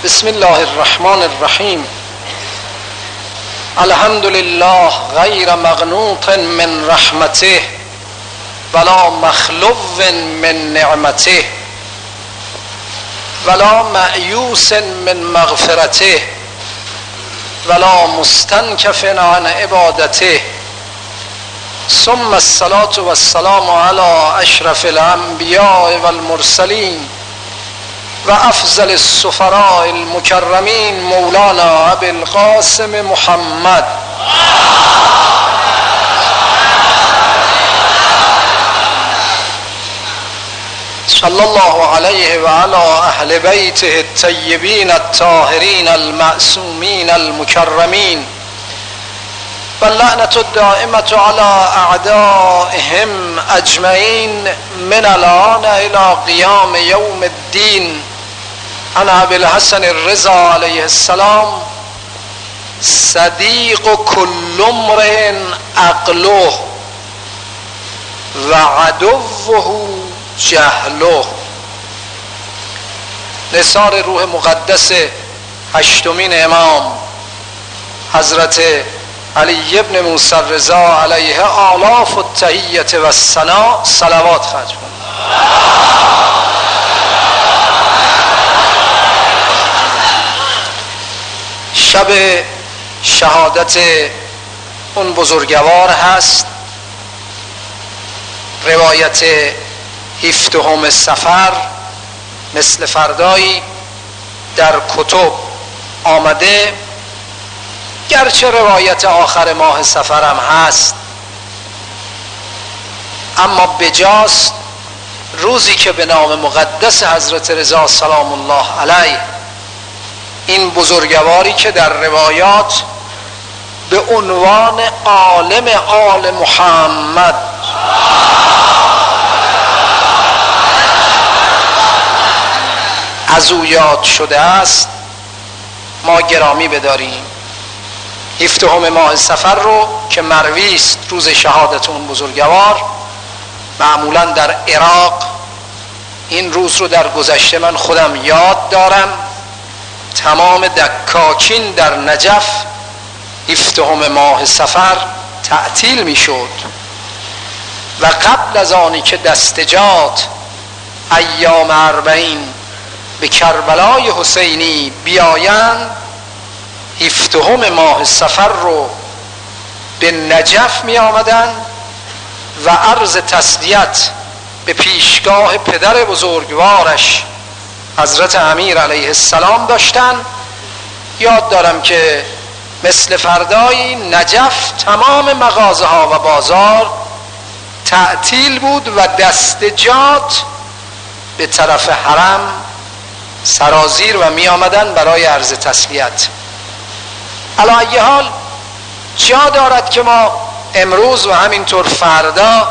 بسم الله الرحمن الرحیم. الحمد لله غیر مقنوط من رحمته ولا مخلو من نعمته ولا مأیوس من مغفرته ولا مستنکف عن عبادته ثم الصلاة والسلام على اشرف الانبیاء والمرسلین و افضل السفراء المکرمین مولانا ابی القاسم محمد صلی الله علیه و علی اهل بیته الطیبین الطاهرین المعصومین المکرمین و اللعنة الدائمة على اعدائهم اجمعین من الآن الى قیام یوم الدین. عن ابی الحسن الرضا علیه السلام صدیق کل امرئ عقله و عدوه جهله. نثار روح مقدس هشتمین امام حضرت علی ابن موسی الرضا علیه آلاف التحیة و الثنا صلوات خرج کنید. شب شهادت اون بزرگوار هست. روایت 17 صفر مثل فردایی در کتب آمده، گرچه روایت آخر ماه صفر هم هست، اما بجاست روزی که به نام مقدس حضرت رضا سلام الله علیه این بزرگواری که در روایات به عنوان عالم آل محمد از او یاد شده است ما گرامی بداریم. 17 ماه صفر رو که مروی است روز شهادت اون بزرگوار، معمولا در عراق این روز رو در گذشته من خودم یاد دارم. تمام دکاکین در نجف 17 ماه صفر تعطیل می شد و قبل از آنی که دستجات ایام 40 به کربلای حسینی بیایند 17 ماه صفر رو به نجف می آمدن و عرض تسلیت به پیشگاه پدر بزرگوارش حضرت امیر علیه السلام داشتن. یاد دارم که مثل فردایی نجف تمام مغازه ها و بازار تعطیل بود و دستجات به طرف حرم سرازیر و می آمدن برای عرض تسلیت. علی ای حال جا دارد که ما امروز و همینطور فردا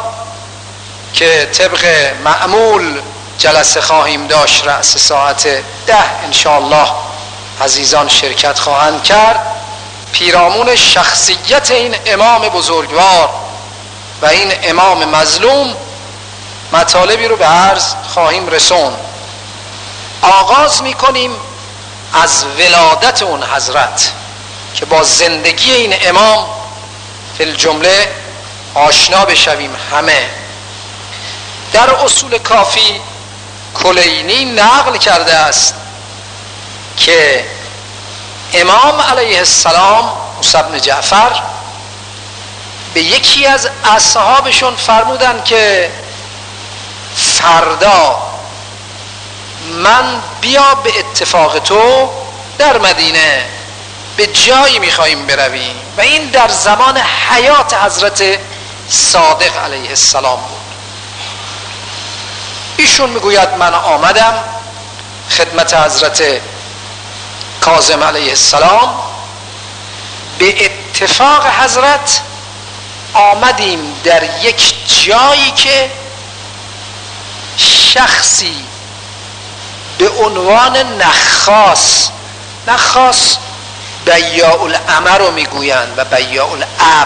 که طبق معمول جلسه خواهیم داشت رأس ساعت 10 انشاءالله عزیزان شرکت خواهند کرد، پیرامون شخصیت این امام بزرگوار و این امام مظلوم مطالبی رو به عرض خواهیم رسون. آغاز میکنیم از ولادت اون حضرت که با زندگی این امام فی الجمله آشنا بشویم. همه در اصول کافی کلینی نقل کرده است که امام علیه السلام موسی بن جعفر به یکی از اصحابشون فرمودن که فردا من بیا به اتفاق تو در مدینه به جایی میخواییم برویم، و این در زمان حیات حضرت صادق علیه السلام بود. ایشون میگوید من آمدم خدمت حضرت کاظم علیه السلام، به اتفاق حضرت آمدیم در یک جایی که شخصی به عنوان نخاس بیاء الامر رو میگویند و بیاء الاب.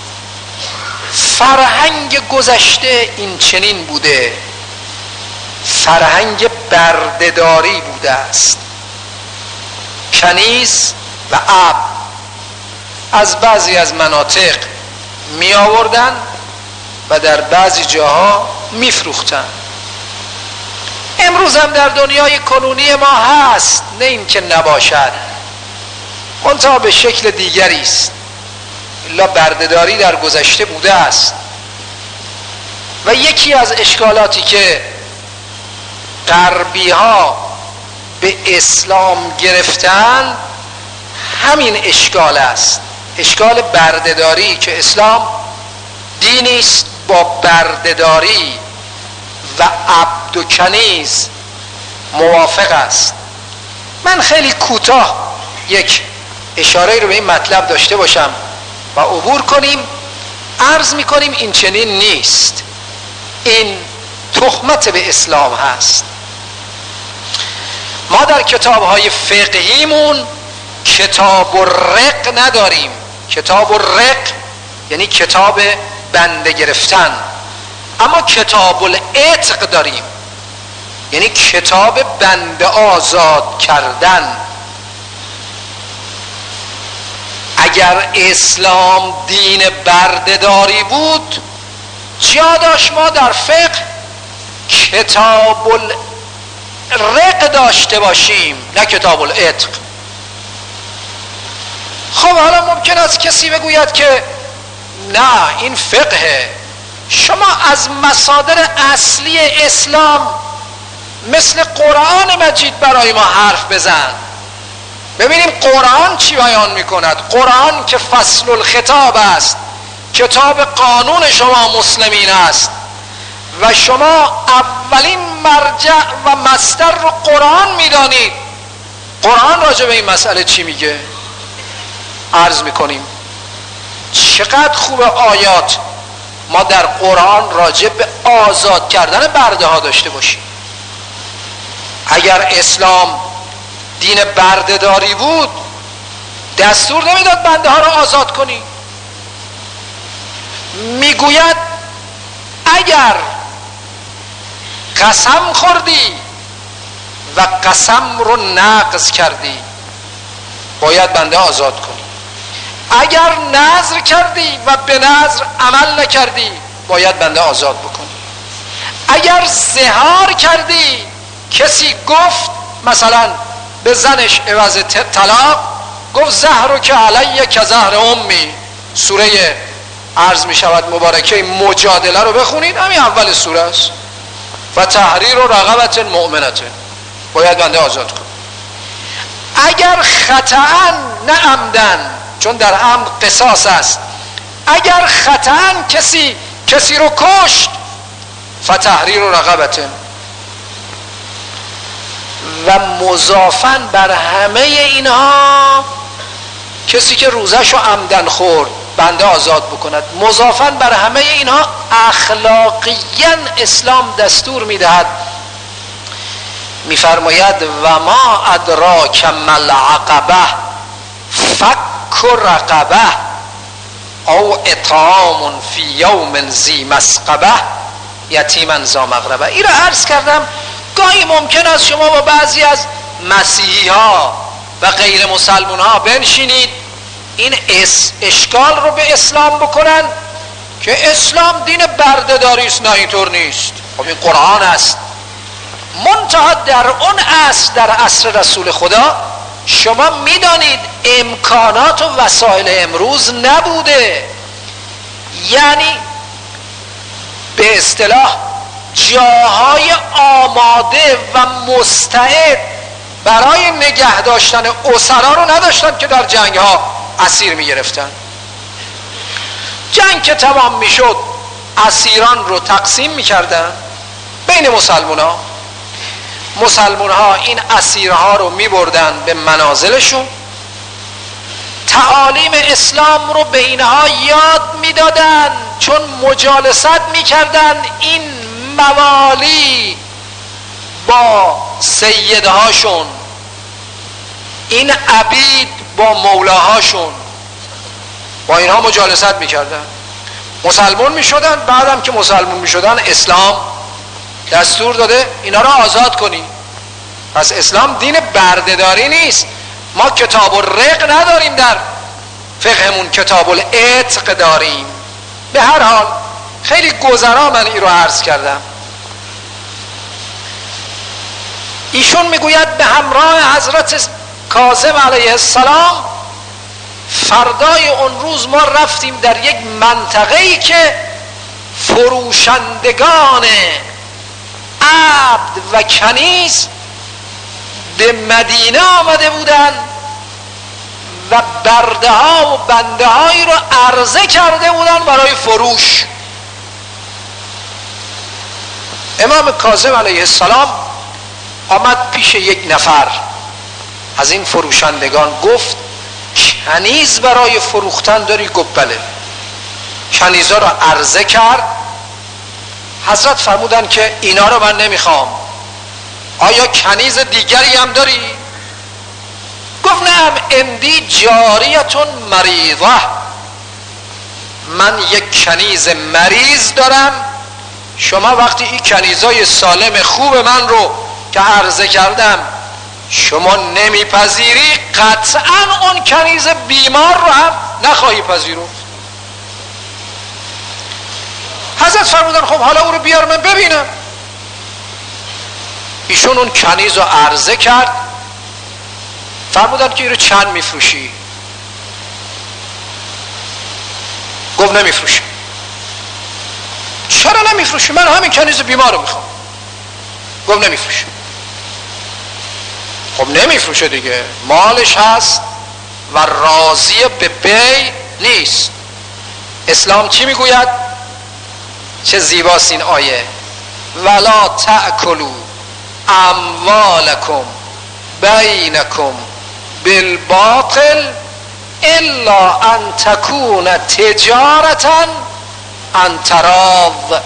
فرهنگ گذشته این چنین بوده، فرهنگ بردهداری بوده است. کنیز و عبد از بعضی از مناطق می آوردن و در بعضی جاها می فروختن. امروز هم در دنیای کنونی ما هست، نه این که نباشد، منتها به شکل دیگری است. الا بردهداری در گذشته بوده است و یکی از اشکالاتی که غربی ها به اسلام گرفتن همین اشکال است، اشکال بردهداری، که اسلام دینی است با بردهداری و عبد و کنیز موافق است. من خیلی کوتاه یک اشاره رو به این مطلب داشته باشم و عبور کنیم. عرض میکنیم این چنین نیست، این تهمت به اسلام هست. ما در کتاب‌های فقهیمون کتاب الرق نداریم. کتاب الرق یعنی کتاب بنده گرفتن، اما کتاب العتق داریم، یعنی کتاب بنده آزاد کردن. اگر اسلام دین بردهداری بود جا داشت ما در فقه کتاب الرق داشته باشیم، نه کتاب العتق. خب حالا ممکن است کسی بگوید که نه این فقهه. شما از مصادر اصلی اسلام مثل قرآن مجید برای ما حرف بزن، ببینیم قرآن چی بیان میکند. قرآن که فصل الخطاب است، کتاب قانون شما مسلمین است و شما اولین مرجع و مصدر رو قرآن میدانید. قرآن راجع به این مسئله چی میگه؟ عرض میکنیم چقدر خوب آیات ما در قرآن راجع به آزاد کردن برده ها داشته باشیم. اگر اسلام دین بردهداری بود دستور نمیداد بنده ها را آزاد کنی. میگوید اگر قسم خوردی و قسم رو نقض کردی باید بنده آزاد کنی. اگر نذر کردی و به نذر عمل نکردی باید بنده آزاد بکنی. اگر زهار کردی، کسی گفت مثلا به زنش عوض طلاق گفت زهرک علی که زهر امی، سوره عرض می شود مبارکه مجادله رو بخونید، همین اول سوره است. و تحریر رقبت مؤمنت، باید بنده آزاد کن. اگر خطأ نه عمدن، چون در عمد قصاص است، اگر خطأ کسی رو کشت فتحریر رقبت. و مضافاً بر همه اینها کسی که روزش رو عمدن خورد بنده آزاد بکند. مضافاً بر همه اینها اخلاقیاً اسلام دستور میدهد، میفرماید و ما ادراک ما العقبه فک رقبه او اطعام فی یوم ذی مسقبه یتیما ذا مقربه. این رو عرض کردم. گاهی ممکن است شما با بعضی از مسیحی ها و غیر مسلمان ها بنشینید این اشکال رو به اسلام بکنن که اسلام دین بردهداری است. نه اینطور نیست. خب این قرآن است. منتها در اون عصر، در عصر رسول خدا، شما میدانید امکانات و وسایل امروز نبوده. یعنی به اصطلاح جاهای آماده و مستعد برای نگه داشتن اسرا رو نداشتن که در جنگ ها اسیر می گرفتن. جنگ که تمام می شد اسیران رو تقسیم می کردن بین مسلمان ها این اسیرها رو می بردن به منازلشون، تعالیم اسلام رو به اینها یاد می دادن، چون مجالست می کردن این موالی با سیدهاشون، این عبید با مولاهاشون، با اینها مجالست می کردن. مسلمان می شدن. بعدم که مسلمان می شدن اسلام دستور داده اینا را آزاد کنی. پس اسلام دین بردهداری نیست. ما کتاب الرق نداریم، در فقهمون کتاب العتق داریم. به هر حال خیلی گذرا من این رو عرض کردم. ایشون میگوید به همراه حضرت کاظم علیه السلام فردای اون روز ما رفتیم در یک منطقه‌ای که فروشندگان عبد و کنیز به مدینه آمده بودند و برده ها و بنده هایی رو عرضه کرده بودند برای فروش. امام کاظم علیه السلام آمد پیش یک نفر از این فروشندگان، گفت کنیز برای فروختن داری؟ گفت بله. کنیزا رو عرضه کرد. حضرت فرمودن که اینا رو من نمیخوام، آیا کنیز دیگری هم داری؟ گفت نعم اندی جاریتون مریضه، من یک کنیز مریض دارم. شما وقتی این کنیزای سالم خوب من رو که عرضه کردم شما نمیپذیری، قطعا اون کنیز بیمار رو هم نخواهی پذیرفت. حضرت فرمودن خب حالا او رو بیار من ببینم. ایشون اون کنیز رو عرضه کرد. فرمودن که این رو چند میفروشی؟ گفت نمیفروشی. چرا نمیفروشی؟ من همین کنیز بیمار رو میخوام. گفت نمیفروشی. خب نمیفروشه دیگه، مالش هست و راضی به بی نیست. اسلام چی میگوید؟ چه زیباست این آیه، ولا تأکلوا اموالکم بینکم بالباطل الا ان تکون تجارتا عن تراض.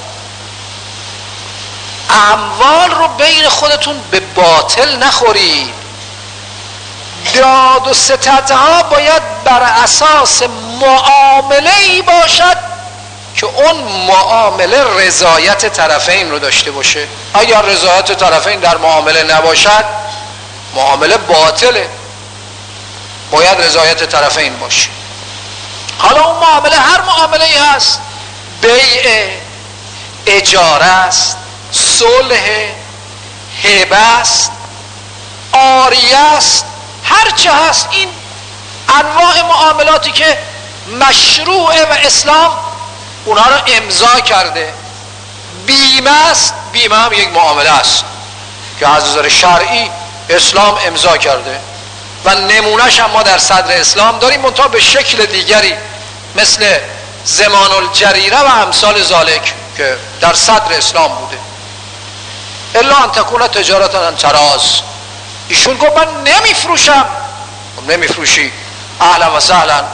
اموال رو بین خودتون به باطل نخورید. داد و ستدها باید بر اساس معامله‌ای باشد که اون معامله رضایت طرفین رو داشته باشه. اگر رضایت طرفین در معامله نباشد معامله باطله، باید رضایت طرفین باشه. حالا اون معامله هر معامله‌ای هست، بیع، اجاره است، صلح، هبه است، عاریه است، هرچه هست، این انواع معاملاتی که مشروعه و اسلام اونها رو امضا کرده. بیمه است، بیمه هم یک معامله است که از نظر شرعی اسلام امضا کرده و نمونهش هم ما در صدر اسلام داریم، منتها به شکل دیگری، مثل زمان الجریره و امثال ذالک که در صدر اسلام بوده. الا ان تکون تجارتا عن تراض. ایشون گفت من نمیفروشم. نمیفروشی؟ اهلا و سهلا.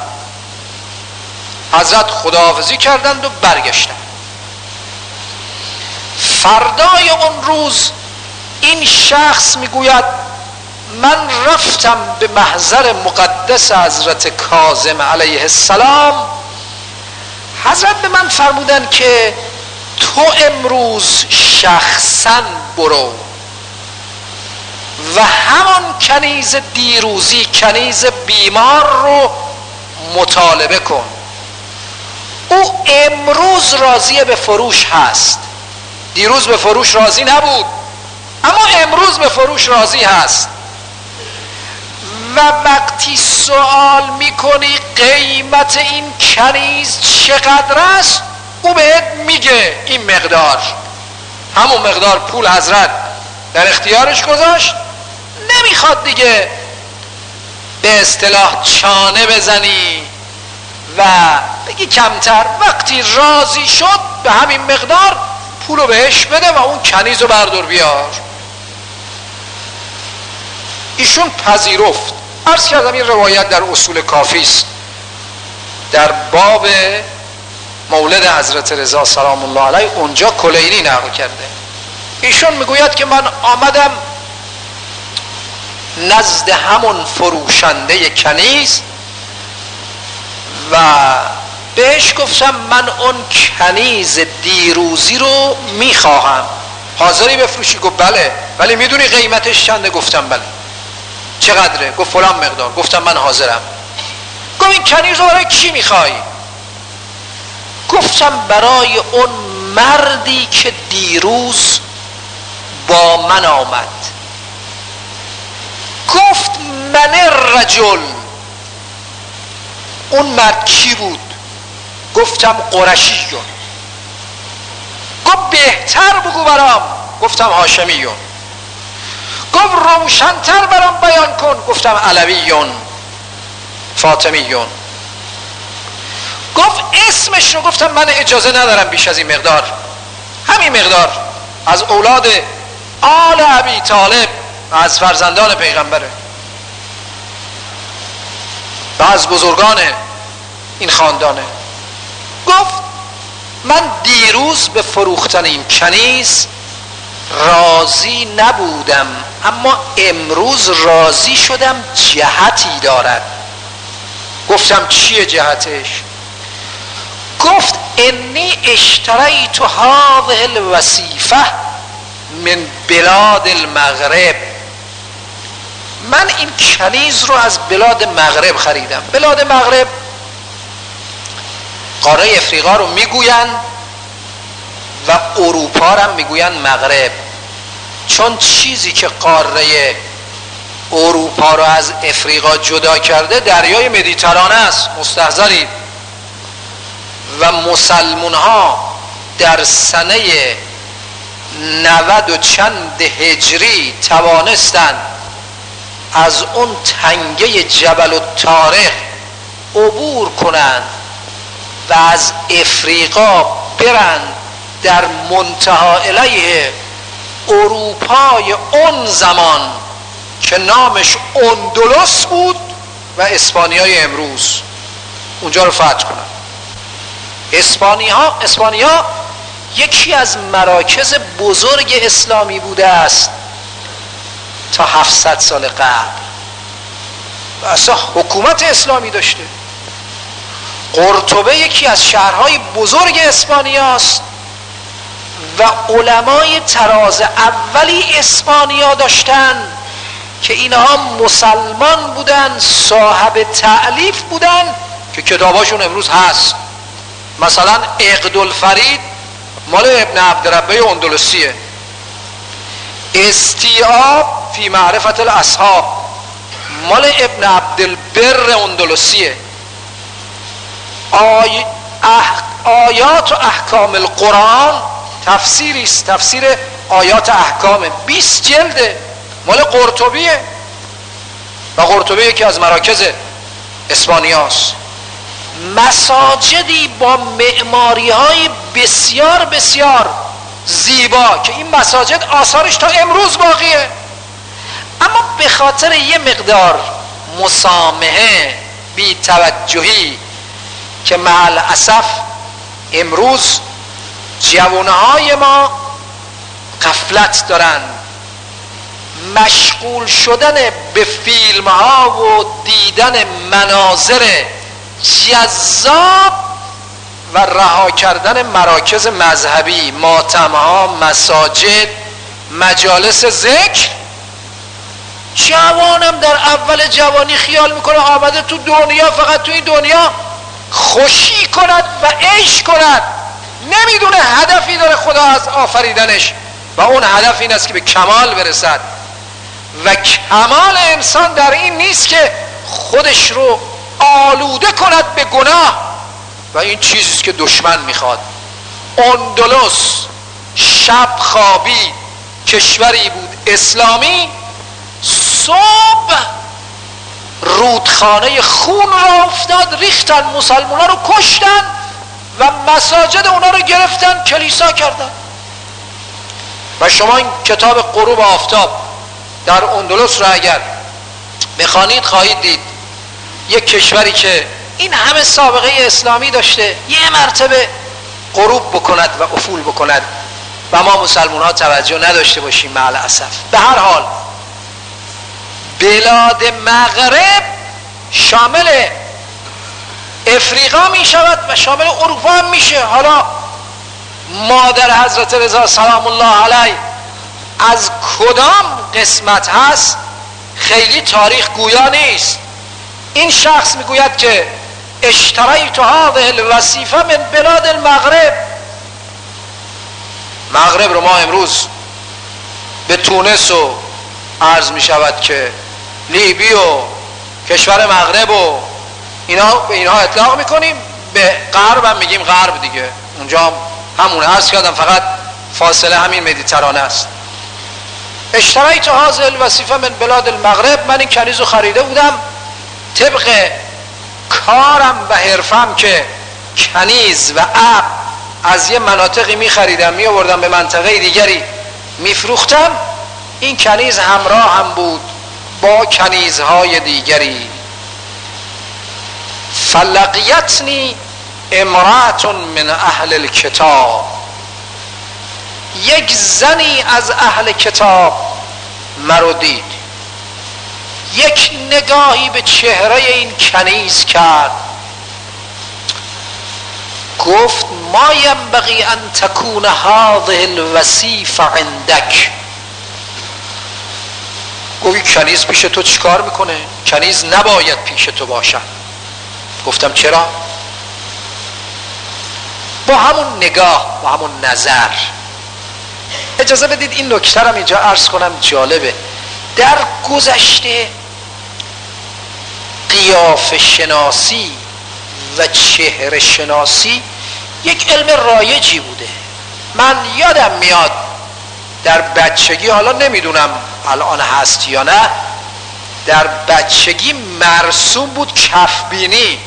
حضرت خداحافظی کردند و برگشتند. فردای اون روز این شخص میگوید من رفتم به محضر مقدس حضرت کاظم علیه السلام. حضرت به من فرمودن که تو امروز شخصا برو و همان کنیز دیروزی، کنیز بیمار رو مطالبه کن. او امروز راضی به فروش هست، دیروز به فروش راضی نبود اما امروز به فروش راضی هست. و وقتی سوال میکنی قیمت این کنیز چقدر است، او بهت میگه این مقدار. همون مقدار پول حضرت در اختیارش گذاشت. نمیخواد دیگه به اصطلاح چانه بزنی و بگی کمتر. وقتی راضی شد به همین مقدار پولو بهش بده و اون کنیزو بردار بیار. ایشون پذیرفت. عرض کردم این روایت در اصول کافی است، در باب مولد حضرت رضا سلام الله علیه، اونجا کلینی نقل کرده. ایشون میگوید که من آمدم نزد همون فروشنده کنیز و بهش گفتم من اون کنیز دیروزی رو میخواهم، حاضری بفروشی؟ گفت بله. ولی میدونی قیمتش چنده؟ گفتم بله. چقدره؟ گفت فلان مقدار. گفتم من حاضرم. گفت این کنیز رو برای کی میخوای؟ گفتم برای اون مردی که دیروز با من آمد. گفت من الرجل. اون مرد کی بود؟ گفتم قرشیون. گفت بهتر بگو برام. گفتم هاشمیون. گفت روشن‌تر برام بیان کن. گفتم علویون فاطمیون. گفت اسمش رو. گفتم من اجازه ندارم بیش از این مقدار، همین مقدار، از اولاد آل ابی طالب، از فرزندان پیغمبره و از بزرگان این خاندانه. گفت من دیروز به فروختن این کنیز راضی نبودم، اما امروز راضی شدم، جهتی دارد. گفتم چیه جهتش؟ گفت انی اشتریت هذه الوصیفه من بلاد المغرب. من این کنیز رو از بلاد مغرب خریدم. بلاد مغرب قاره افریقا رو میگوین و اروپا رو هم میگوین مغرب، چون چیزی که قاره اروپا رو از افریقا جدا کرده دریای مدیترانه است. مستحضرید. و مسلمون ها در سنه 90 و چند هجری توانستند از اون تنگه جبل الطارق عبور کنند و از افریقا برند در منتها الیه اروپای اون زمان که نامش اندلس بود و اسپانیای امروز، اونجا رو فتح کنند. اسپانیا یکی از مراکز بزرگ اسلامی بوده است تا 700 سال قبل و اصلا حکومت اسلامی داشته. قرطبه یکی از شهرهای بزرگ اسپانیاست و علمای طراز اولی اسپانیا داشتن که اینها مسلمان بودن، صاحب تألیف بودن که کتاباشون امروز هست. مثلا عقدالفرید مال ابن عبدربه اندلسیه. استیعاب فی معرفت الاصحاب مال ابن عبدالبر اندلسیه. آیات و احکام القرآن تفسیری است، تفسیر آیات احکام 20 جلده، مال قرطبیه و قرطبه یکی از مراکز اسپانیاست. مساجدی با معماری های بسیار بسیار زیبا که این مساجد آثارش تا امروز باقیه، اما به خاطر یه مقدار مسامحه، بی توجهی که مع الاسف امروز جوانهای ما غفلت دارن، مشغول شدن به فیلم ها و دیدن مناظر جذاب و رها کردن مراکز مذهبی، ماتم ها، مساجد، مجالس ذکر. جوانم در اول جوانی خیال میکنه آمده تو دنیا فقط تو این دنیا خوشی کند و عیش کند، نمیدونه هدفی داره خدا از آفریدنش و اون هدف این است که به کمال برسد و کمال انسان در این نیست که خودش رو آلوده کند به گناه و این چیزیست که دشمن میخواد. اندلس شب خوابی کشوری بود اسلامی، صبح رودخانه خون را افتاد، ریختن، مسلمان ها رو کشتن و مساجد اونا رو گرفتن کلیسا کردن. و شما این کتاب غروب آفتاب در اندلس را اگر بخوانید خواهید دید یک کشوری که این همه سابقه اسلامی داشته یه مرتبه غروب بکند و افول بکند و ما مسلمان ها توجه نداشته باشیم مع الاسف. به هر حال بلاد مغرب شامل افریقا می شود و شامل اروپا هم میشه. حالا مادر حضرت رضا سلام الله علیه از کدام قسمت هست خیلی تاریخ گویا نیست. این شخص میگوید که اشتریت هذه الوصیفه من بلاد المغرب. مغرب رو ما امروز به تونس و عرض می شود که لیبی و کشور مغرب و اینا به اینها اطلاق میکنیم، به غرب هم میگیم غرب دیگه، اونجا همون عرض کردم، فقط فاصله همین مدیترانه است. اشتریت هذه الوصیفه من بلاد المغرب، من این کنیز رو خریده بودم طبق کارم و حرفم که کنیز و عقل از یه مناطقی می خریدم می آوردم به منطقه دیگری می فروختم. این کنیز همراه هم بود با کنیزهای دیگری. فلقیتنی امرأة من اهل الکتاب، یک زنی از اهل کتاب مرا دید، یک نگاهی به چهره این کنیز کرد، گفت ما ینبغی ان تکون هذه الوصیفه عندک. گفت کنیز پیش تو چیکار میکنه؟ کنیز نباید پیش تو باشد. گفتم چرا؟ با همون نگاه، با همون نظر. اجازه بدید این نکته رو اینجا عرض کنم، جالبه. در گذشته قیافه شناسی و چهره شناسی یک علم رایجی بوده. من یادم میاد در بچگی، حالا نمیدونم الان هست یا نه، در بچگی مرسوم بود کفبینی.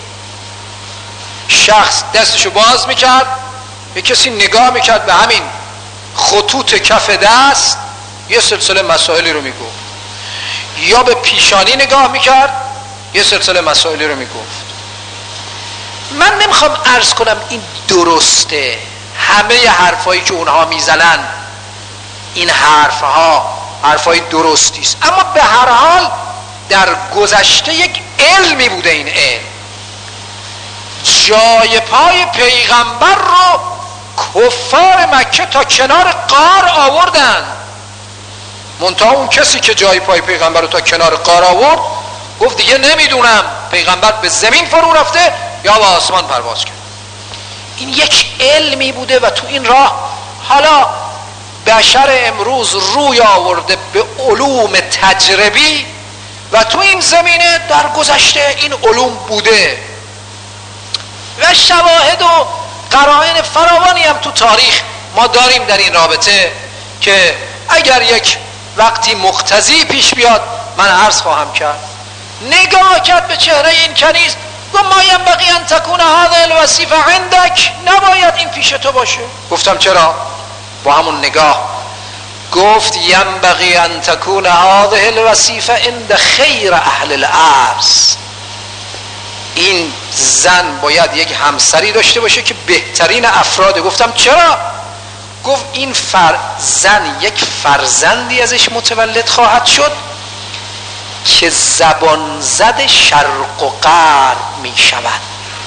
شخص دستشو باز میکرد، به کسی نگاه میکرد، به همین خطوط کف دست یه سلسله مسائلی رو میگفت، یا به پیشانی نگاه میکرد یه سلسله مسائلی رو میگفت. من نمیخوام عرض کنم این درسته، همه حرفایی که اونها میزنن این حرفای درستی است، اما به هر حال در گذشته یک علمی بوده. این علم جای پای پیغمبر رو کفار مکه تا کنار غار آوردن. منتها اون کسی که جای پای پیغمبر رو تا کنار غار آورد گفت دیگه نمیدونم پیغمبر به زمین فرو رفته یا به آسمان پرواز کرد. این یک علمی بوده و تو این راه حالا بشر امروز روی آورده به علوم تجربی و تو این زمینه در گذشته این علوم بوده و شواهد و قرائن فراوانی هم تو تاریخ ما داریم در این رابطه که اگر یک وقتی مقتضی پیش بیاد من عرض خواهم کرد. نگاه کرد به چهره این کنیز، گفت ما ینبغی ان تکون هذه الوصیفه عندک، نباید این پیش تو باشه. گفتم چرا؟ با همون نگاه گفت ینبغی ان تکون هذه الوصیفه عند خیر اهل الارض، این زن باید یک همسری داشته باشه که بهترین افراده. گفتم چرا؟ گفت این زن یک فرزندی ازش متولد خواهد شد که زبان زد شرق و غرب می شود.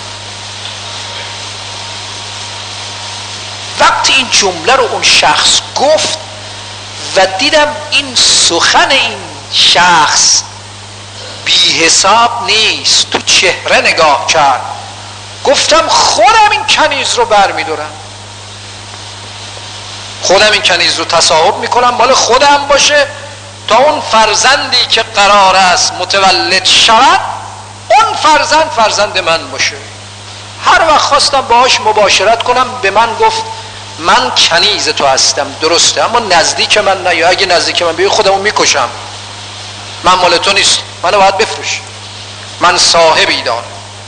وقتی این جمله رو اون شخص گفت و دیدم این سخن این شخص بی حساب نیست، تو چهره نگاه کرد، گفتم خودم این کنیز رو بر می دارم، خودم این کنیز رو تصاحب می کنم مال خودم باشه تا اون فرزندی که قرار است متولد شود اون فرزند من باشه. هر وقت خواستم باهاش مباشرت کنم به من گفت من کنیز تو هستم، درسته، اما نزدیک من نه، یا اگه نزدیک من بیای خودمو میکشم، من مال تو نیست، منو باید بفروش، من صاحبی دارم.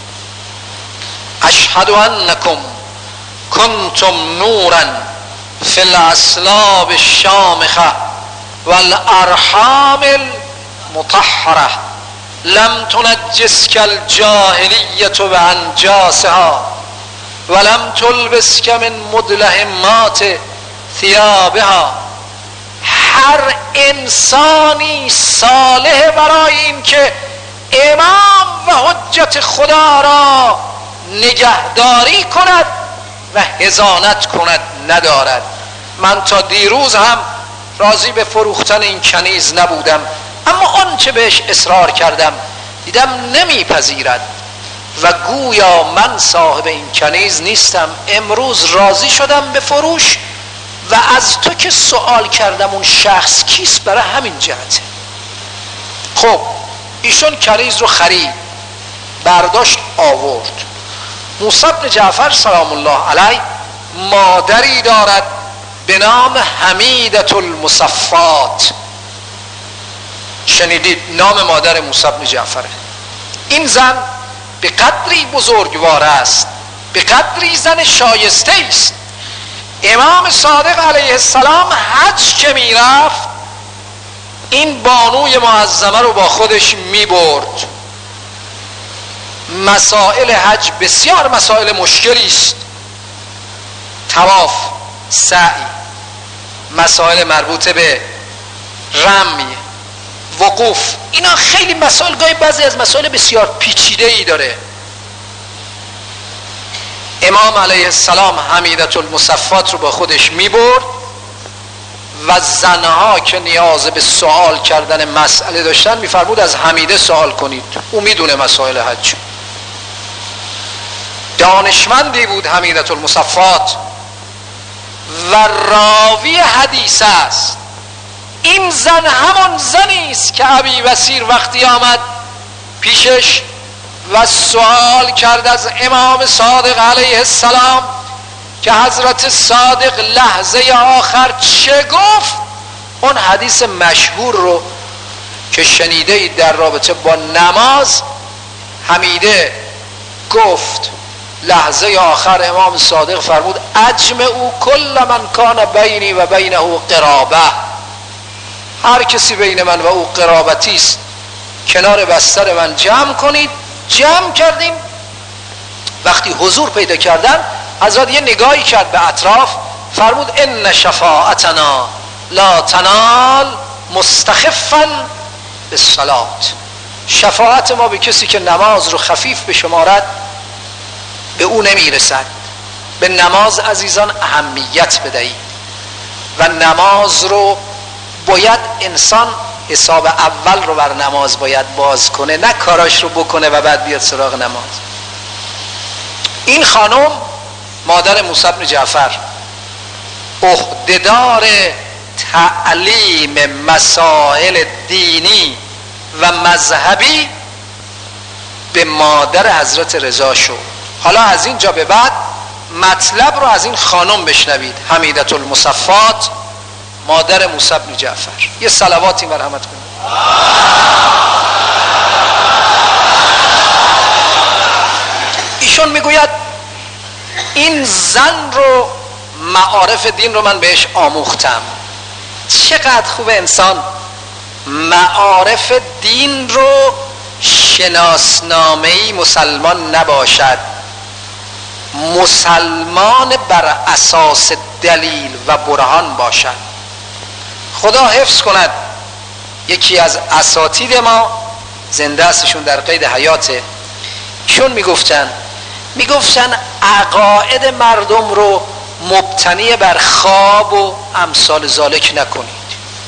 اشهد انکم کنتم نورا فی الاصلاب الشامخه والارحام المطهره لم تنجسک الجاهلیه بانجاسها ولم تلبسک من مدلهمات ثیابها. هر انسانی صالح برای این که امام و حجت خدا را نگهداری کند و حضانت کند ندارد. من تا دیروز هم راضی به فروختن این کنیز نبودم، اما آن چه بهش اصرار کردم دیدم نمیپذیرد و گویا من صاحب این کنیز نیستم. امروز راضی شدم به فروش و از تو که سوال کردم اون شخص کیست برای همین جهته. خب ایشون کنیز رو خرید، برداشت آورد. موسی بن جعفر سلام الله علیه مادری دارد به نام حمیدة المصفات. شنیدید نام مادر موسی بن جعفره. این زن به قدری بزرگوار است، به قدری زن شایسته است. امام صادق علیه السلام حج که می رفت این بانوی معظمه رو با خودش می برد. مسائل حج بسیار مسائل مشکلی است. طواف، سعی، مسائل مربوط به رمی، وقوف، اینا خیلی مسائل، گاهی بعضی از مسائل بسیار پیچیده ای داره. امام علیه السلام حمیدة المصفات رو با خودش می برد و زنها که نیاز به سوال کردن مسئله داشتن می فرمود از حمیده سوال کنید، او می دونه مسائل حج. دانشمندی بود حمیدة المصفات و راوی حدیث است. این زن همان زنی است که ابی بصیر وقتی آمد پیشش و سوال کرد از امام صادق علیه السلام که حضرت صادق لحظه آخر چه گفت، اون حدیث مشهور رو که شنیده اید در رابطه با نماز، حمیده گفت لحظه آخر امام صادق فرمود اجمعوا کل من کان بینی و بینه قرابه، هر کسی بین من و او قرابتی است کنار بستر من جمع کنید. جمع کردیم. وقتی حضور پیدا کردن حضرت یه نگاهی کرد به اطراف، فرمود ان شفاعتنا لا تنال مستخفا بالصلاة. شفاعت ما به کسی که نماز رو خفیف بشمارد به او نمیرسد. به نماز عزیزان اهمیت بدهید و نماز رو باید انسان حساب اول رو بر نماز باید باز کنه، نه کاراش رو بکنه و بعد بیاد سراغ نماز. این خانم مادر موسی بن جعفر عهدهدار تعلیم مسائل دینی و مذهبی به مادر حضرت رضا شد. حالا از اینجا به بعد مطلب رو از این خانم بشنوید، حمیدة المصفات مادر موسی بن جعفر. یه صلواتی مرحمت کنید. ایشون میگوید این زن رو معارف دین رو من بهش آموختم. چقدر خوبه انسان معارف دین رو شناسنامه‌ای مسلمان نباشد، مسلمان بر اساس دلیل و برهان باشد. خدا حفظ کند یکی از اساتید ما زنده استشون در قید حیاته، چون میگفتن عقاید مردم رو مبتنی بر خواب و امثال ذالک نکنید.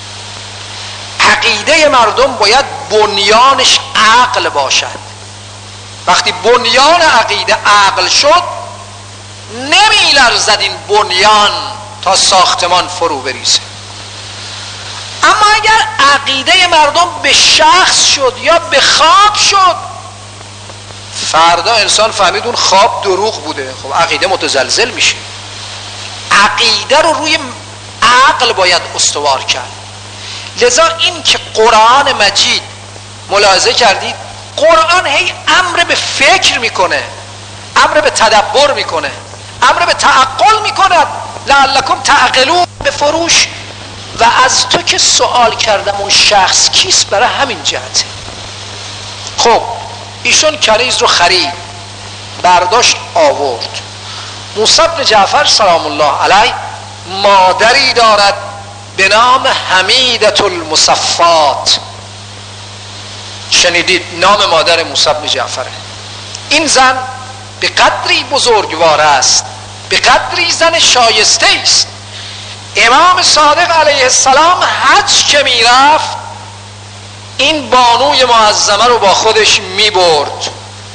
عقیده مردم باید بنیانش عقل باشد. وقتی بنیان عقیده عقل شد نمی لرزد این بنیان تا ساختمان فرو بریزه. اما اگر عقیده مردم به شخص شد یا به خواب شد، فردا انسان فهمید اون خواب دروغ بوده، خب عقیده متزلزل میشه. عقیده رو روی عقل باید استوار کرد. لذا این که قرآن مجید ملاحظه کردید قرآن هی امر به فکر میکنه، امر به تدبر میکنه، امر به تعقل میکنه، لعلکم تعقلون به فروش. و از تو که سوال کردم اون شخص کیست برای همین جهته. خب ایشون کنیز رو خرید، برداشت آورد. موسی بن جعفر سلام الله علیه مادری دارد به نام حمیدة المصفات. شنیدید نام مادر موسی بن جعفره. این زن به قدری بزرگوار است، به قدری زن شایسته است. امام صادق علیه السلام حج که می رفت این بانوی معظمه رو با خودش میبرد.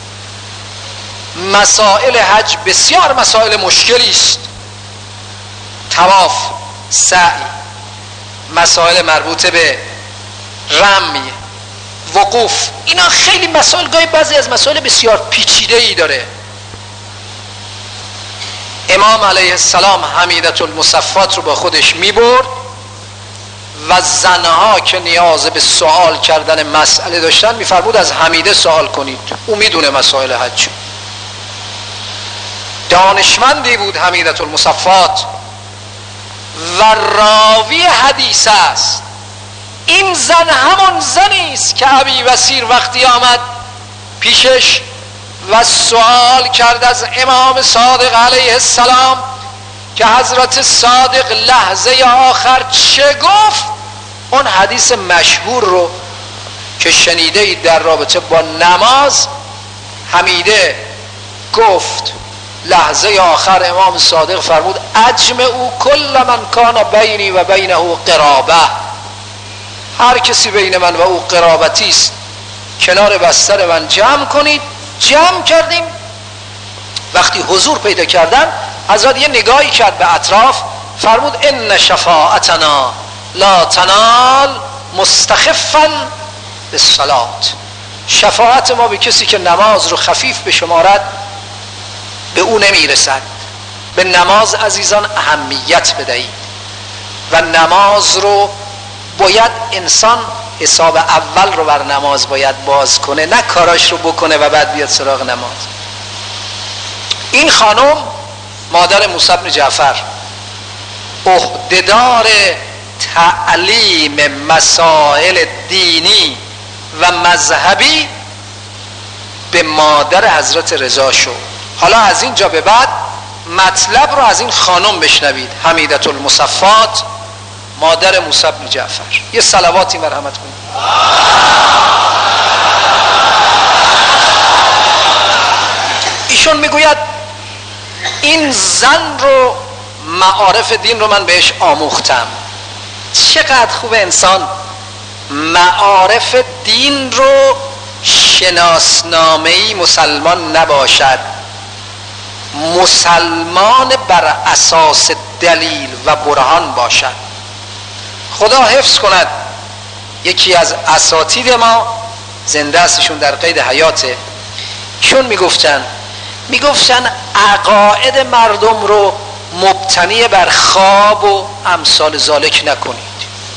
مسائل حج بسیار مسائل مشکلی است، طواف، سعی، مسائل مربوط به رمی، وقوف، اینا خیلی مسائل، گاهی بعضی از مسائل بسیار پیچیده ای داره. امام علیه السلام حمیدة المصفات رو با خودش میبرد و زنها که نیاز به سوال کردن مسئله داشتن میفرمود از حمیده سوال کنید، او میدونه مسائل حج. دانشمندی بود حمیدة المصفات و راوی حدیث است. این زن همون زنی است که ابی بصیر وقتی آمد پیشش و سوال کرد از امام صادق علیه السلام که حضرت صادق لحظه آخر چه گفت، اون حدیث مشهور رو که شنیده اید در رابطه با نماز، حمیده گفت لحظه آخر امام صادق فرمود اجمعوا کل من کان بینی و بینه قرابه، هر کسی بین من و او قرابتی است کنار بستر من جمع کنید. جمع کردیم. وقتی حضور پیدا کردن حضرت یه نگاهی کرد به اطراف، فرمود ان شفاعتنا لا تنال مستخفا بالصلاة، شفاعت ما به کسی که نماز رو خفیف بشمارد به او نمیرسد. به نماز عزیزان اهمیت بدهید و نماز رو باید انسان حساب اول رو بر نماز باید باز کنه، نه کاراش رو بکنه و بعد بیاد سراغ نماز. این خانم مادر موسی بن جعفر عهدهدار تعلیم مسائل دینی و مذهبی به مادر حضرت رضا شد. حالا از اینجا به بعد مطلب رو از این خانم بشنوید، حمیدة المصفات مادر موسی بن جعفر. یه صلواتی مرحمت کنید. ایشون میگوید این زن رو معارف دین رو من بهش آموختم. چقدر خوب انسان معارف دین رو شناسنامه‌ای مسلمان نباشد، مسلمان بر اساس دلیل و برهان باشد. خدا حفظ کند یکی از اساتید ما زنده استشون در قید حیاته، چون میگفتن عقاید مردم رو مبتنی بر خواب و امثال ذالک نکنید.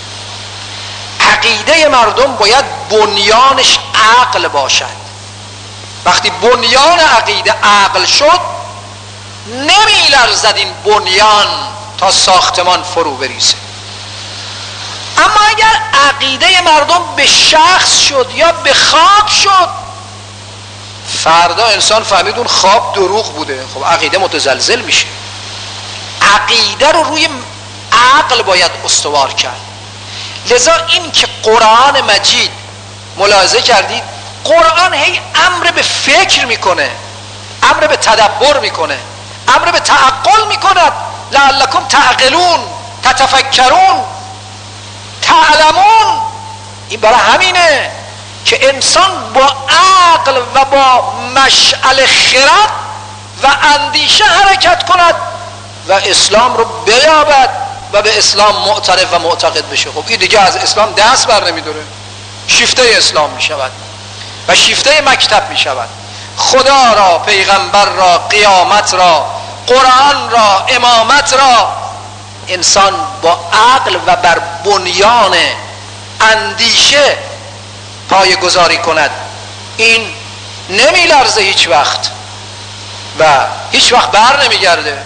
عقیده مردم باید بنیانش عقل باشد. وقتی بنیان عقیده عقل شد نمی لرزد این بنیان تا ساختمان فرو بریزه. اما اگر عقیده مردم به شخص شد یا به خواب شد، فردا انسان فهمید اون خواب دروغ بوده، خب عقیده متزلزل میشه. عقیده رو روی عقل باید استوار کرد. لذا این که قرآن مجید ملاحظه کردید قرآن هی امر به فکر میکنه، امر به تدبر میکنه، امر به تعقل میکند. لعلکم تعقلون، تتفکرون، تعلمون. این برای همینه که انسان با عقل و با مشعل خرد و اندیشه حرکت کند و اسلام رو بیابد و به اسلام معترف و معتقد بشه. خب این دیگه از اسلام دست بر نمیداره، شیفته اسلام میشود و شیفته مکتب میشود. خدا را، پیغمبر را، قیامت را، قرآن را، امامت را انسان با عقل و بر بنیان اندیشه پای گذاری کند، این نمی لرزه هیچ وقت و هیچ وقت بر نمیگرده.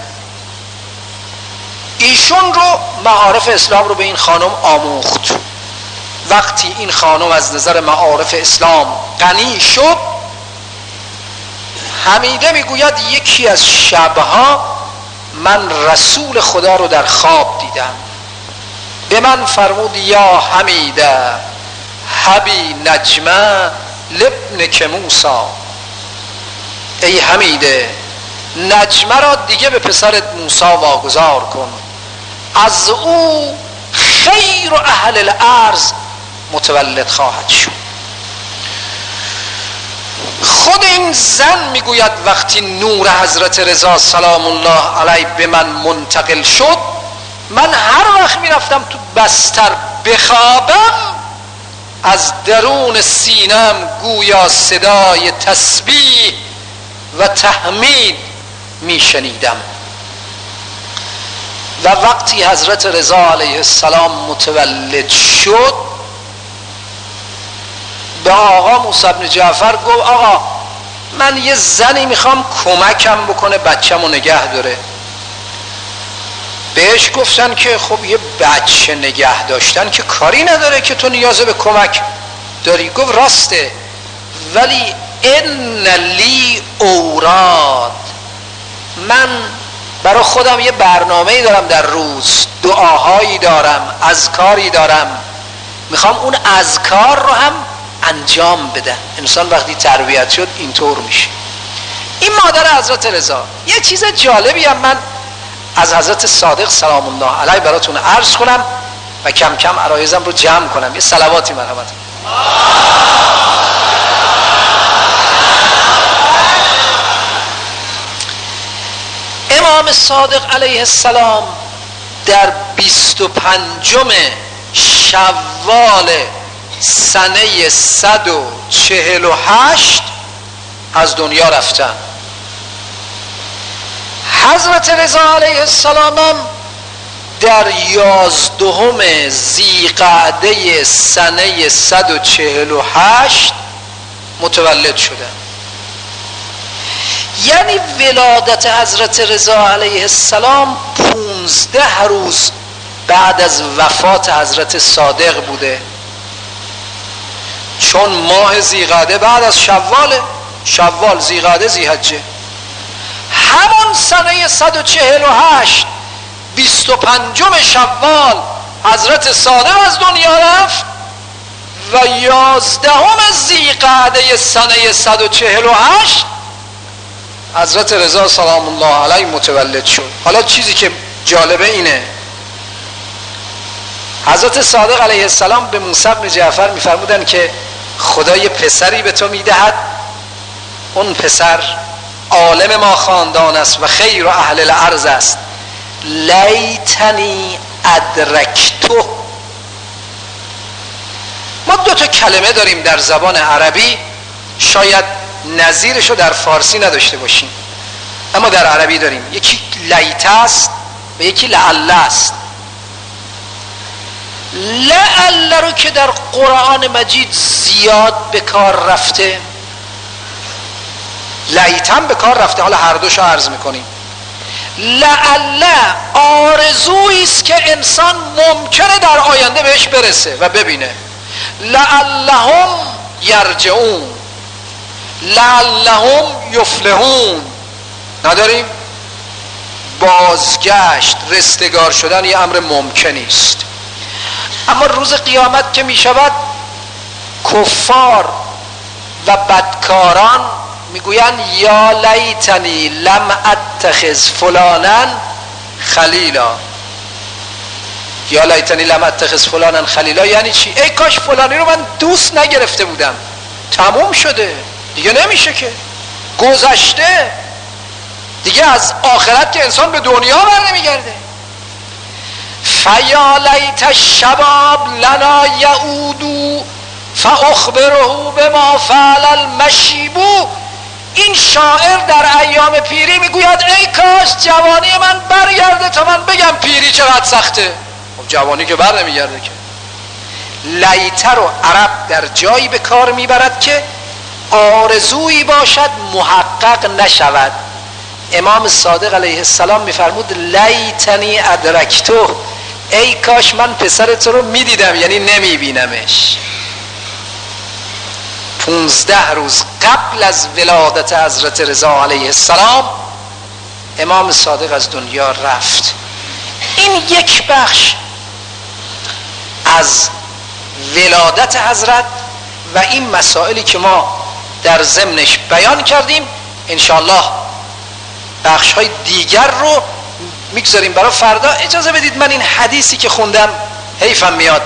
ایشون رو معارف اسلام رو به این خانم آموخت. وقتی این خانم از نظر معارف اسلام غنی شد، حمیده میگوید یکی از شبها من رسول خدا رو در خواب دیدم. به من فرمود یا حمیده حبی نجمه لابنک موسی، ای حمیده نجمه را دیگه به پسرت موسی واگذار کن، از او خیر و اهل الارض متولد خواهد شد. این زن میگوید وقتی نور حضرت رضا سلام الله علیه به من منتقل شد، من هر وقت میرفتم تو بستر بخوابم از درون سینم گویا صدای تسبیح و تحمید میشنیدم. و وقتی حضرت رضا علیه السلام متولد شد، به آقا موسی بن جعفر گفت آقا من یه زنی میخوام کمکم بکنه بچه‌مو نگه داره. بهش گفتن که خب یه بچه نگه داشتن که کاری نداره که تو نیاز به کمک داری. گفت راسته، ولی ان لی اوراد، من برای خودم یه برنامه‌ای دارم، در روز دعاهایی دارم، اذکاری دارم، میخوام اون اذکار رو هم انجام بدن. انسان وقتی تربیت شد اینطور میشه. این مادر حضرت رضا. یه چیز جالبی هم من از حضرت صادق سلام الله علیه براتون عرض کنم و کم کم عرایزم رو جمع کنم. یه صلواتی مرحمت. امام صادق علیه السلام در 25 شوال سنه 148 از دنیا رفتن. حضرت رضا علیه السلام هم در 11 ذیقعده سنه 148 متولد شدن. یعنی ولادت حضرت رضا علیه السلام 15 روز بعد از وفات حضرت صادق بوده، چون ماه ذیقعده بعد از شوال ذیقعده ذیحجه. همون سنه 148 25 شوال حضرت صادق از دنیا رفت و 11 ذیقعده سنه 148 حضرت رضا سلام الله علیه متولد شد. حالا چیزی که جالبه اینه، حضرت صادق علیه السلام به موسی بن جعفر میفرمودن که خدا یه پسری به تو میدهد، اون پسر عالم ما خاندان است و خیر و اهل الارض است، لیتنی ادرکتو. ما 2 کلمه داریم در زبان عربی، شاید نظیرشو در فارسی نداشته باشیم، اما در عربی داریم. یکی لیت است و یکی لعل است. لعل رو که در قرآن مجید زیاد به کار رفته، لیت هم به کار رفته، حالا هر دوشو عرض میکنیم. لعل آرزویی است که انسان ممکنه در آینده بهش برسه و ببینه. لعلهم یرجعون، لعلهم یفلحون. نداریم؟ بازگشت، رستگار شدن یه امر ممکنی است. اما روز قیامت که می شود، کفار و بدکاران میگویند یا لیتنی لم اتخذ فلانا خلیلا. یا لیتنی لم اتخذ فلانا خلیلا یعنی چی؟ ای کاش فلانی رو من دوست نگرفته بودم. تموم شده دیگه، نمیشه که، گذشته دیگه. از آخرت که انسان به دنیا بر نمیگرده. فیا لیت الشباب لنا یعودو فاخبره بما فعل المشیبو. این شاعر در ایام پیری میگوید ای کاش جوانی من برگرده تا من بگم پیری چقدر سخته. خب جوانی که بر نمیگرده که. لیت رو عرب در جایی به کار میبرد که آرزویی باشد محقق نشود. امام صادق علیه السلام میفرمود لیتنی ادرکتو، ای کاش من پسر تو رو میدیدم، یعنی نمیبینمش. 15 روز قبل از ولادت حضرت رضا علیه السلام امام صادق از دنیا رفت. این یک بخش از ولادت حضرت و این مسائلی که ما در ضمنش بیان کردیم. انشاءالله بخش های دیگر رو میگذاریم برای فردا. اجازه بدید من این حدیثی که خوندم، حیفم میاد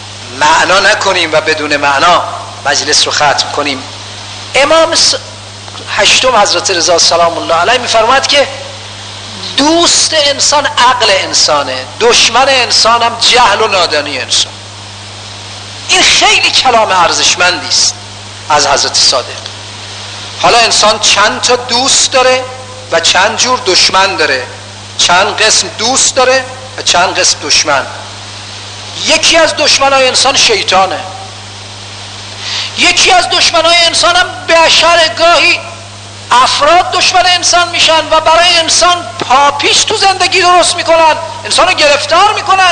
معنا نکنیم و بدون معنا مجلس رو ختم کنیم. هشتم حضرت رضا سلام الله علیه میفرماید که دوست انسان عقل انسانه، دشمن انسان هم جهل و نادانی انسان. این خیلی کلام ارزشمندی است از حضرت صادق. حالا انسان چند تا دوست داره و چند جور دشمن داره، چند قسم دوست داره و چند قسم دشمن. یکی از دشمنای انسان شیطانه، یکی از دشمنای انسان هم بشر. گاهی افراد دشمن انسان میشن و برای انسان پاپیش تو زندگی درست میکنن، انسان رو گرفتار میکنن.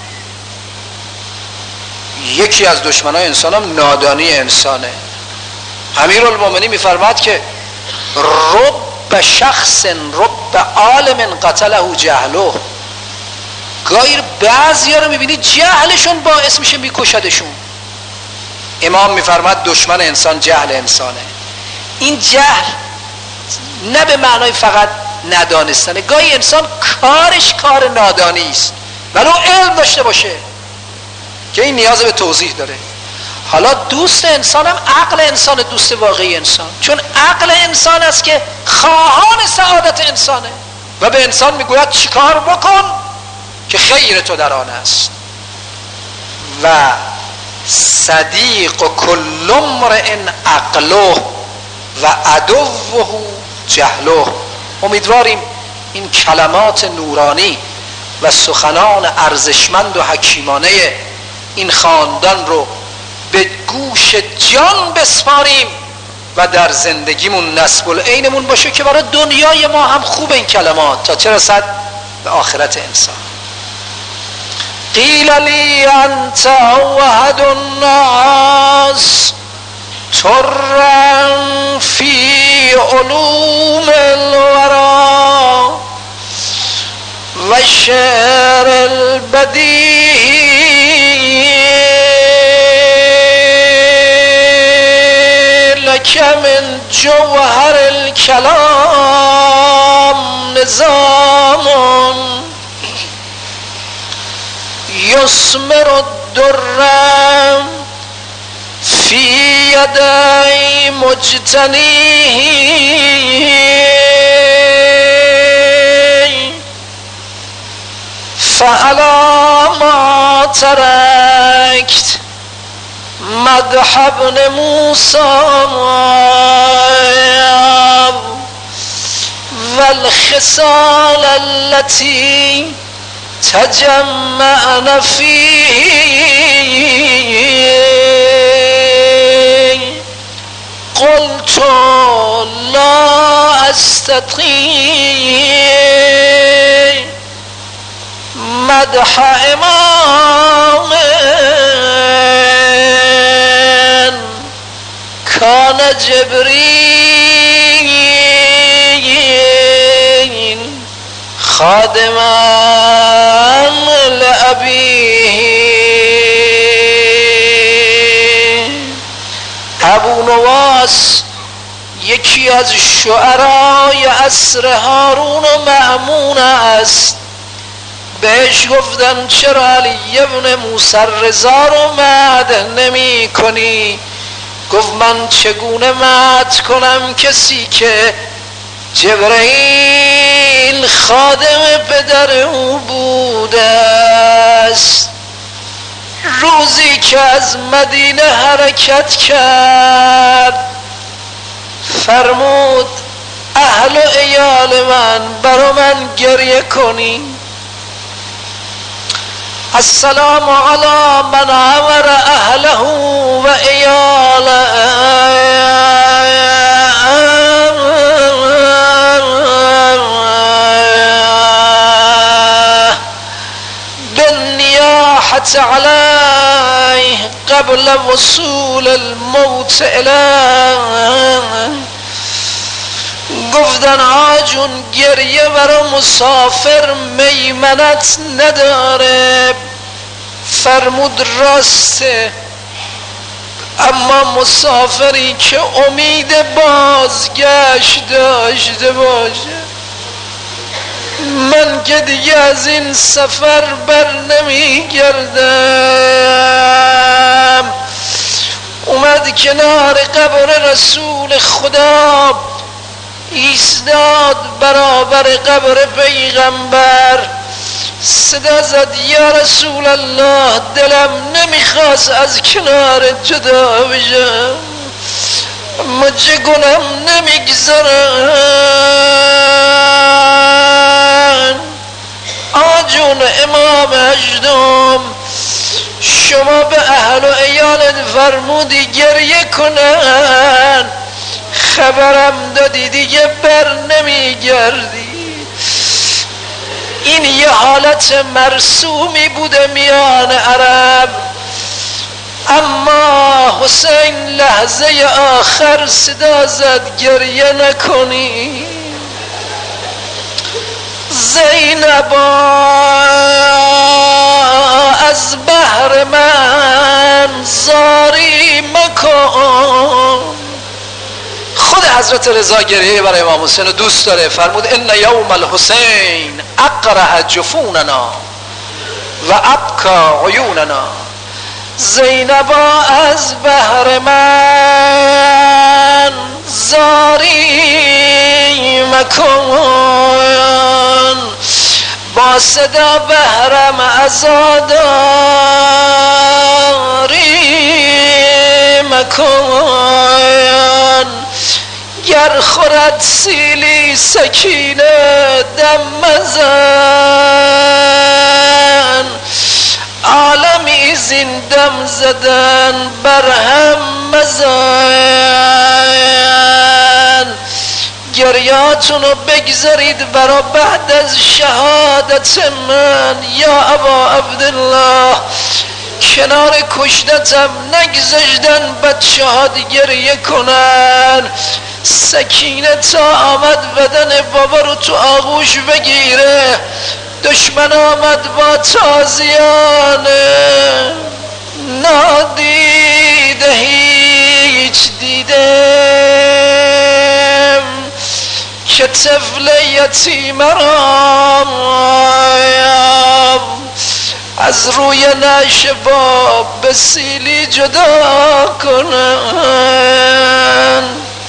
یکی از دشمنای انسان هم نادانی انسانه. امیرالمومنین میفرماد که رب شخص رب عالم قتله جهله. گاهی بعضیا رو میبینی جهلشون باعث میشه میکشدشون. امام میفرماد دشمن انسان جهل انسانه. این جهل نه به معنای فقط ندانستنه، گاهی انسان کارش کار نادانی است ولو علم داشته باشه که این نیاز به توضیح داره. حالا دوست انسان هم عقل انسان، دوست واقعی انسان، چون عقل انسان است که خواهان سعادت انسانه و به انسان میگوید چیکار بکن که خیر تو در آن است. و صدیق کل امرئ عقله و عدوه جهله. امیدواریم این کلمات نورانی و سخنان ارزشمند و حکیمانه این خاندان رو به گوش جان بسپاریم و در زندگیمون نصب العینمون باشه که برای دنیای ما هم خوب این کلمات تا چه رسد به آخرت انسان. قیل لی انت اوحد الناس ترا فی علوم الورا و شعر البدیع لک من جوهر الکلام نظام یثمر الدر فی یدی مجتنیه فعلی ما ترکت مدح ابن موسی والخصال التي تجمعن فيه قلت لا استطيع مدح امام كان جبريل خادما لأبيه. ابو نواس یکی از شعرای عصر هارون و مأمون است. بهش گفتن چرا علی ابن موسی رضا رو مدح نمی کنی؟ گفت من چگونه مدح کنم کسی که جبرائیل خادم پدر او بوده است. روزی که از مدینه حرکت کرد فرمود اهل و عیال من برا من گریه کنی. السلام علی من عمر اهله و عیاله بالنیاحة علیه قبل وصول الموت الیه. گفتن آجون گریه برا مسافر میمنت نداره. فرمود راسته، اما مسافری که امید بازگشت داشته باشه. من که دیگه از این سفر بر نمیگردم. اومد کنار قبر رسول خدا ایستاد برابر قبر پیغمبر، صدا زد یا رسول الله دلم نمیخواست از کنار جدا بشم، اما چه کنم نمیگذرن. آجون امام هشتم شما به اهل و عیالت فرمودی گریه کنن، خبرم دادی دیگه بر نمیگردی. این یه حالت مرسومی بوده میان عرب، اما حسین لحظه آخر صدا زد گریه نکنی. زینبا از بحر من زاری مکن. خود حضرت رضا گریه برای امام حسین دوست داره، فرمود ان یوم الحسین اقرح جفوننا و ابکا عیوننا. زینبا از بحر من زاری مکن، با صدا بحرم عزاداری مکن. گر خورد سیلی سکینه دم مزن، عالمی زندم زدن برهم مزن. گریاتونو بگذارید برا بعد از شهادت من یا ابا عبدالله. کنار کشتتم نگذاشتن بچه ها گریه کنن. سکینه تا آمد بدن بابا رو تو آغوش بگیره، دشمن آمد با تازیانه. نادیده هیچ دیدم که طفل یتیم را از روی نشباب به سیلی جدا کنن.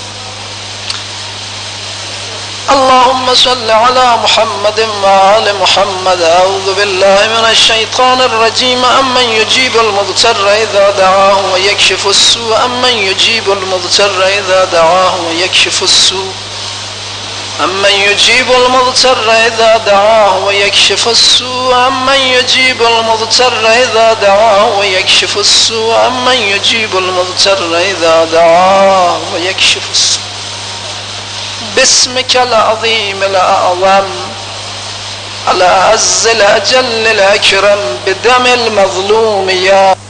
اللهم صل على محمد وآل محمد. أعوذ بالله من الشيطان الرجيم. أمن يجيب المضطر إذا دعاه ويكشف السوء، أمن يجيب المضطر إذا دعاه ويكشف السوء، أمن يجيب المضطر إذا دعاه ويكشف السوء، أمن يجيب المضطر إذا دعاه ويكشف السوء، أمن يجيب المضطر إذا دعاه ويكشف السوء. باسمك العظيم الأعظم الأعز الأجل الأكرم بدم المظلوم يا